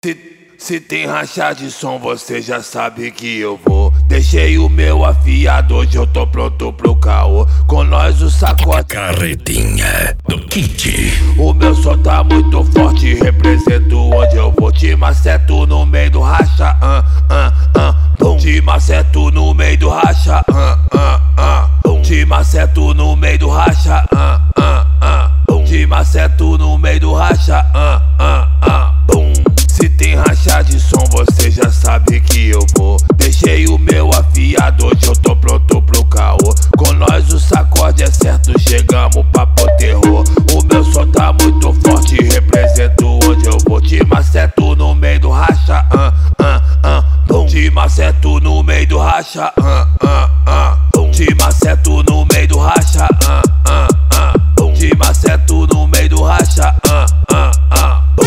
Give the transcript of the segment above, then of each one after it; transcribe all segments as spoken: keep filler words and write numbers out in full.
Se, se tem racha de som, você já sabe que eu vou. Deixei o meu afiado, hoje eu tô pronto pro caô. Com nós o sacode Carretinha do Kit. O meu som tá muito forte, represento onde eu vou. Te maceto no meio do racha, ah, ah, ah, bum. Te maceto no meio do racha, ah, ah, ah, bum. Te maceto no meio do racha, ah, ah, ah, bum. Te maceto no meio do racha, ah, ah, ah, bum. Se tem racha de som, você já sabe que eu vou. Deixei o meu afiado, hoje eu tô pronto pro caô. Com nós o sacode é certo, chegamos pra pôr terror. O meu som tá muito forte, represento onde eu vou. Te maceto no meio do racha, ah, ah, ah, bum. Te maceto no meio do racha, ah, ah, ah, bum. Te maceto no meio do racha, ah, ah, ah, bum. Te maceto no meio do racha, ah, ah, ah, bum.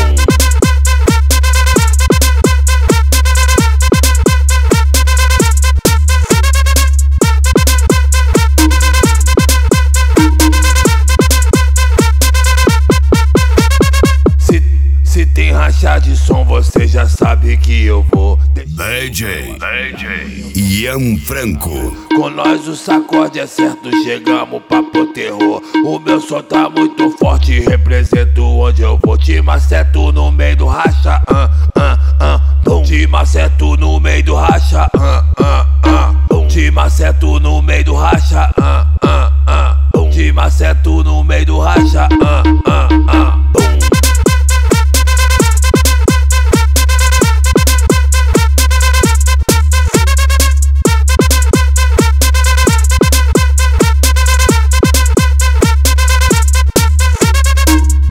Se tem racha de som, você já sabe que eu vou. D J, D J Ian Franco. Com nós o sacode é certo, chegamos pra pôr terror. O meu som tá muito forte, represento onde eu vou. Te maceto no meio do racha, ah, ah, ah, bum. Te maceto no meio do racha, ah, ah, ah, bum. Te maceto